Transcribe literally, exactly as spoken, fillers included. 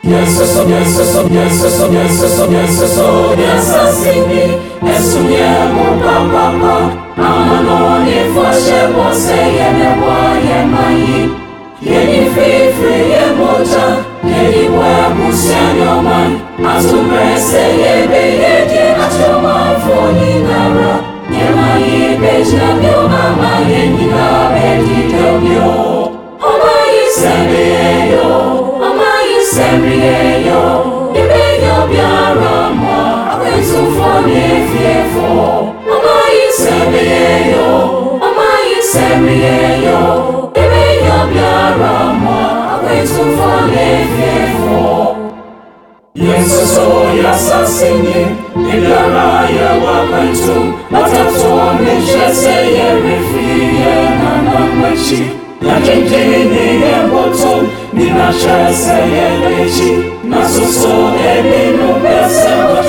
Yes, so, yes, so, yes, so, yes, so, yes, so, yes, I sing me. Esu ye mo pa pa pa. Amano ni fashe mo se ye me wa ye mai. Ye ni free free ye mo ja. Ye ni wa busenyo man. Asumre se ye be ye di achoma fo ni nara. Ye mai be jna bio mama ye ni na be di yo. Oma yi se be yo. Semrie yo, ibe yo biara mo, akwetu fo ne fiefo. Oma yi semrie yo, oma yi semrie yo, ibe yo biara mo, akwetu fo ne fiefo. Yes, so yes, I sing it. Ibiara ye wakwentu, atatu ne shese ye refi na na mwechi. Na jengeni ye boto, ni na shese ye lechi. Na soso e minu bese